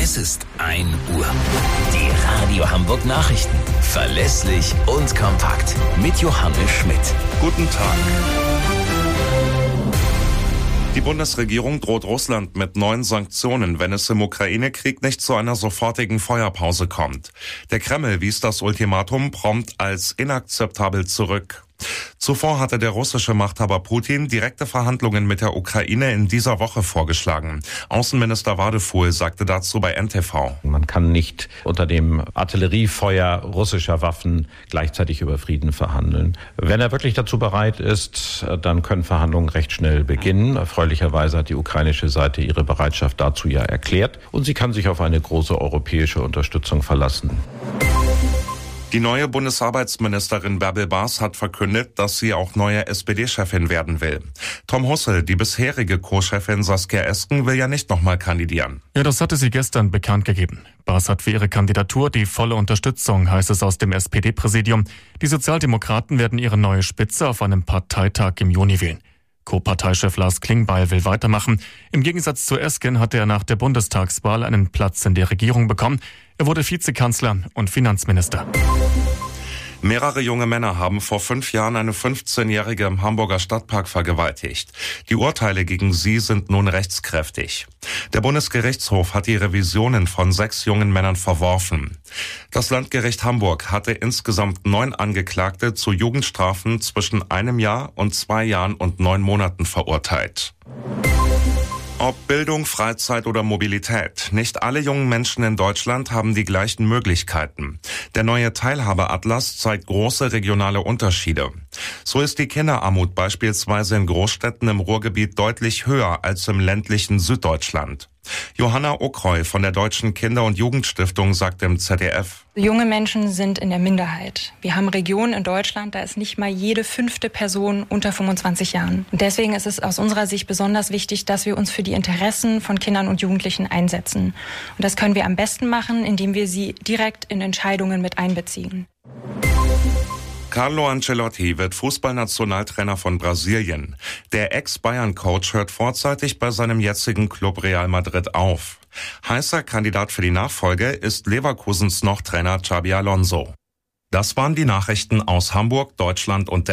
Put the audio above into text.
Es ist 1 Uhr. Die Radio Hamburg Nachrichten. Verlässlich und kompakt. Mit Johannes Schmidt. Guten Tag. Die Bundesregierung droht Russland mit neuen Sanktionen, wenn es im Ukraine-Krieg nicht zu einer sofortigen Feuerpause kommt. Der Kreml wies das Ultimatum prompt als inakzeptabel zurück. Zuvor hatte der russische Machthaber Putin direkte Verhandlungen mit der Ukraine in dieser Woche vorgeschlagen. Außenminister Wadefuhl sagte dazu bei NTV: Man kann nicht unter dem Artilleriefeuer russischer Waffen gleichzeitig über Frieden verhandeln. Wenn er wirklich dazu bereit ist, dann können Verhandlungen recht schnell beginnen. Erfreulicherweise hat die ukrainische Seite ihre Bereitschaft dazu ja erklärt. Und sie kann sich auf eine große europäische Unterstützung verlassen. Die neue Bundesarbeitsministerin Bärbel Baas hat verkündet, dass sie auch neue SPD-Chefin werden will. Tom Hussel, die bisherige Co-Chefin Saskia Esken, will ja nicht nochmal kandidieren. Ja, das hatte sie gestern bekannt gegeben. Baas hat für ihre Kandidatur die volle Unterstützung, heißt es aus dem SPD-Präsidium. Die Sozialdemokraten werden ihre neue Spitze auf einem Parteitag im Juni wählen. Co-Parteichef Lars Klingbeil will weitermachen. Im Gegensatz zu Esken hatte er nach der Bundestagswahl einen Platz in der Regierung bekommen. Er wurde Vizekanzler und Finanzminister. Mehrere junge Männer haben vor 5 Jahren eine 15-Jährige im Hamburger Stadtpark vergewaltigt. Die Urteile gegen sie sind nun rechtskräftig. Der Bundesgerichtshof hat die Revisionen von 6 jungen Männern verworfen. Das Landgericht Hamburg hatte insgesamt 9 Angeklagte zu Jugendstrafen zwischen 1 Jahr und 2 Jahren und 9 Monaten verurteilt. Ob Bildung, Freizeit oder Mobilität, nicht alle jungen Menschen in Deutschland haben die gleichen Möglichkeiten. Der neue Teilhabeatlas zeigt große regionale Unterschiede. So ist die Kinderarmut beispielsweise in Großstädten im Ruhrgebiet deutlich höher als im ländlichen Süddeutschland. Johanna Okreu von der Deutschen Kinder- und Jugendstiftung sagt im ZDF: Junge Menschen sind in der Minderheit. Wir haben Regionen in Deutschland, da ist nicht mal jede 5. Person unter 25 Jahren. Und deswegen ist es aus unserer Sicht besonders wichtig, dass wir uns für die Interessen von Kindern und Jugendlichen einsetzen. Und das können wir am besten machen, indem wir sie direkt in Entscheidungen mit einbeziehen. Carlo Ancelotti wird Fußballnationaltrainer von Brasilien. Der Ex-Bayern-Coach hört vorzeitig bei seinem jetzigen Club Real Madrid auf. Heißer Kandidat für die Nachfolge ist Leverkusens noch Trainer Xabi Alonso. Das waren die Nachrichten aus Hamburg, Deutschland und